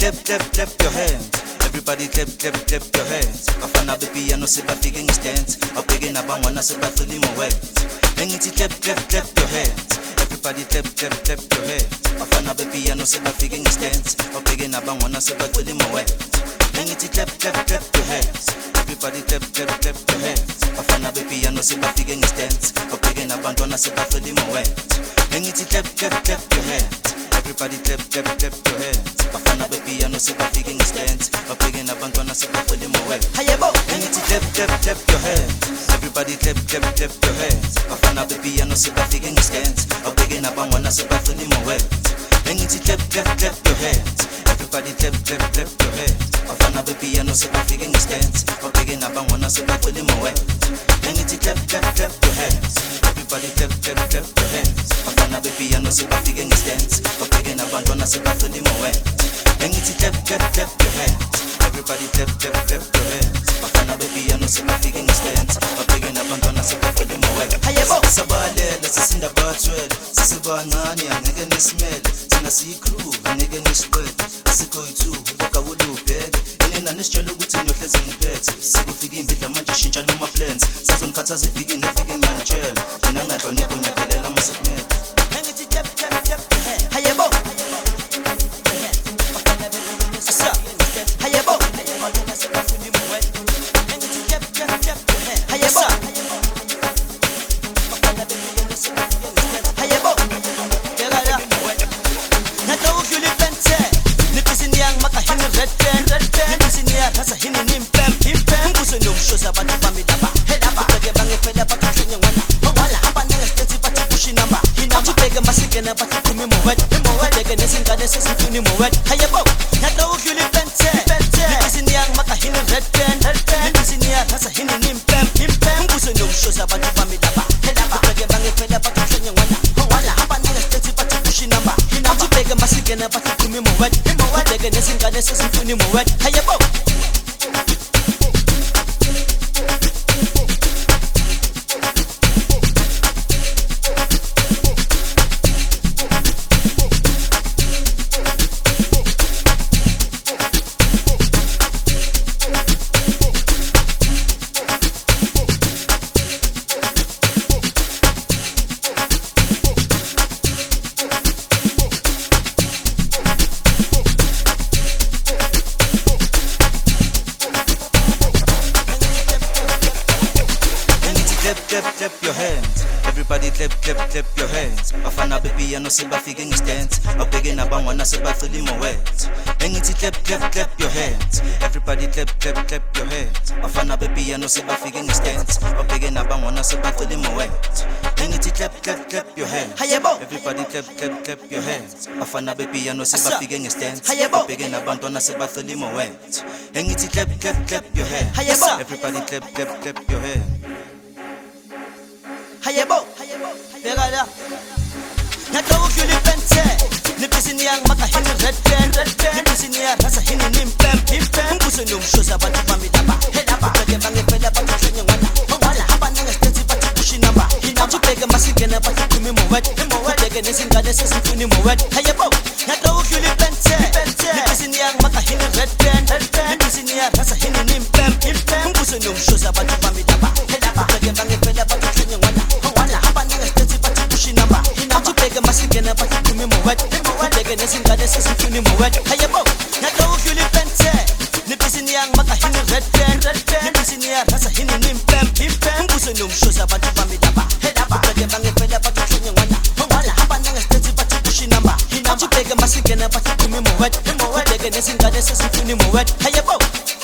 clap your hands. Everybody clap your hands. Bafana bepiano sebafike ngestands. Abhekena bangwana sebafile imowet. Engithi clap your hands. Everybody clap your hands. Bafana bepiano sebafike ngestands. Abhekena bangwana sebafile imowet. Engithi clap your hands. Everybody clap your hands. Bafana bepiano sebafike ngestands. Abhekena bangwana sebafile imowet. Engithi clap your hands. Everybody clap your hands. Bafana bepiano sebafike ngestands. Abhekena bangwana sebafile imowet. Hayebo, Engithi clap your hands. Everybody clap your hands. Bafana bepiano sebafike ngestands. Abhekena bangwana sebafile imowet. Engithi clap your hands. Everybody clap your hands. Bafana bepiano sebafike ngestands. Abhekena bangwana sebafile imowet. Engithi clap your hands. Everybody clap your hands. Bafana bepiano sebafike ngestands. Abhekena bangwana sebafile imowet. Engithi clap your hands. Everybody clap your hands. Bafana bepiano sebafike ngestands. Abhekena bangwana sebafile imowet. Hayebo, Sabalela sisinda bathwele. Sisibancane angeke nisimele. Thina siyigroove angeke nisiqede. Asikho-2 okawulo ubheke. Inena nisitshela ukuthi niyohlezi ngiphethe. Sekufika imbidla manje shintsha noma plans. Sizongikhathaza iviki neviki ngiyangitshela. Mina ngingahloniphi ngiyaphelela amasekumele. engithi clap your hands. Hayebo, asa, hayebo, engithi clap your hands. Hayebo, hayebo, yekala. Nato ukuli pente, nipisi yang makahini red pen, nipisi niya hasa hini nimpem. Mbuso nomshoza abantu bamilaba, ubeke bangefela bakuhlenya wala hamba njengesitethi bathi pushi number. Tubeke masikena bathi khumi mowet, beke nesingane sesifuni mowet. Hayebo, nato ukuli pente, nipisi yang makahini red pen, nipisi niya hasa hini nimpem. Mbuso nomshoza abantu bamilaba, ubeke bangefela bakuhlenya wala hamba njengesitethi bathi pushi number. Tubeke masikena bathi khumi mowet, beke nesingane sesifuni mowet. Hayebo. Clap your hands. Everybody clap your hands. Bafana bepiano sebafike ngestands. Abhekena bangwana sebafile imowet. Engithi clap your hands. Everybody clap your hands. Bafana bepiano sebafike ngestands. Abhekena bangwana sebafile imowet. Engithi clap your hands. Hayebo, Everybody clap your hands. Bafana bepiano sebafike ngestands. Hayebo. Abhekena bangwana sebafile imowet. Engithi clap your hands. Hayebo. Everybody clap your hands. hayebo, yekala. Nato ukuli pente, nipisi yang makahini red pen, nipisi niya hasa hini nimpem. Mbuso nomshoza abantu bamilaba, ubeke bangefela bakuhlenya wala hamba njengesitethi bathi pushi number. Tubeke masikena bathi khumi mowet, beke nesingane sesifuni mowet. Hayebo, nato ukuli pente, nipisi yang makahini red pen, nipisi niya hasa hini nimpem. Mbuso nomshoza abantu bamilaba, ubeke bangefela bakuhlenya wala hamba njengesitethi bathi pushi number. Tubeke masikena bathi khumi mowet, beke nesingane sesifuni mowet. Hayebo, nato ukuli pente, nipisi yang makahini red pen, nipisi niya hasa hini nimpem. Mbuso nomshoza abantu bamilaba, ubeke bangefela bakuhlenya wala hamba njengesitethi bathi pushi number. Tubeke masikena bathi khumi mowet, beke nesingane sesifuni mowet. Hayebo.